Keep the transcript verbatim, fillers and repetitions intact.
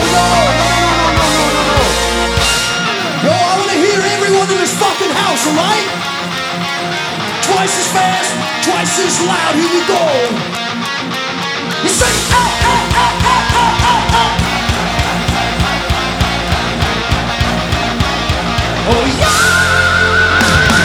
no, no, no, no, no, no, no, no. Yo, I wanna hear everyone in this fucking house, alright? Twice as fast, twice as loud, here we go. You say, ah, ah, ah, ah.